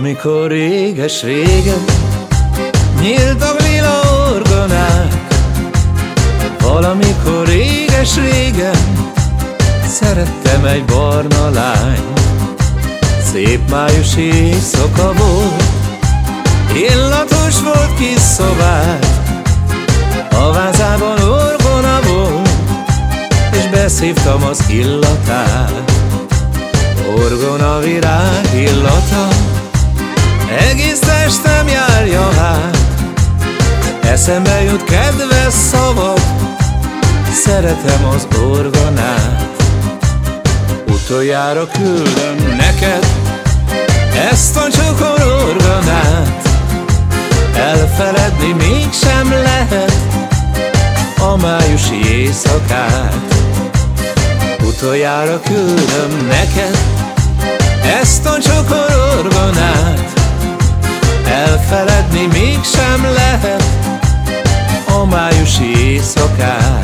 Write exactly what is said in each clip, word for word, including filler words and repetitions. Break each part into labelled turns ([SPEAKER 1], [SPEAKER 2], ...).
[SPEAKER 1] Valamikor réges-régen nyíltak lila orgonák. Valamikor réges-régen szerettem egy barna lányt. Szép májusi éjszaka volt, illatos volt kis szobát. A vázában orgona volt, és beszívtam az illatát. Orgona virág illata egész testem járja hát. Eszembe jut kedves szavad, szeretem az orgonát. Utoljára küldöm neked ezt a csokor orgonát. Elfeledni mégsem lehet a májusi éjszakát. Utoljára küldöm neked ezt a csokor orgonát. Elfeledni mégsem lehet a májusi éjszakát.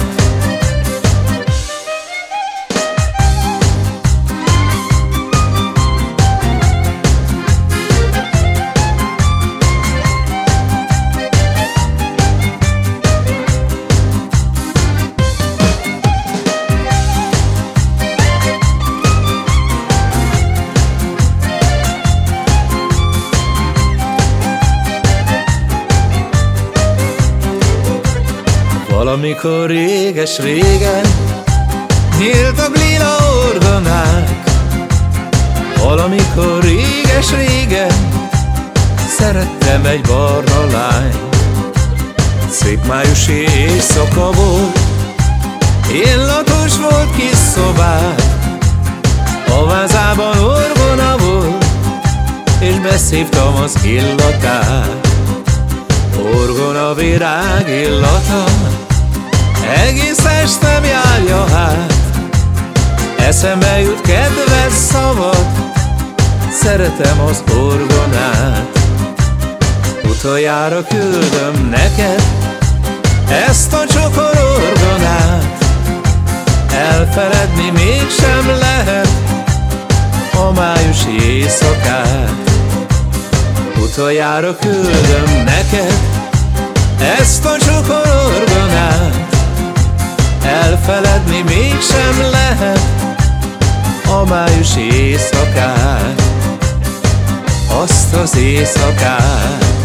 [SPEAKER 1] Valamikor réges-régen nyíltak lila orgonák. Valamikor réges-régen szerettem egy barna lányt. Szép májusi éjszaka volt, illatos volt kis szobát. A vázában orgona volt, és beszívtam az illatát. Orgona virág illata egész testem járja hát. Eszembe jut kedves szavad, szeretem az orgonát. Utoljára küldöm neked ezt a csokor orgonát. Elfeledni mégsem lehet a májusi éjszakát. Utoljára küldöm neked ezt a csokor orgonát. Elfeledni mégsem lehet a májusi éjszakát. Azt az éjszakát.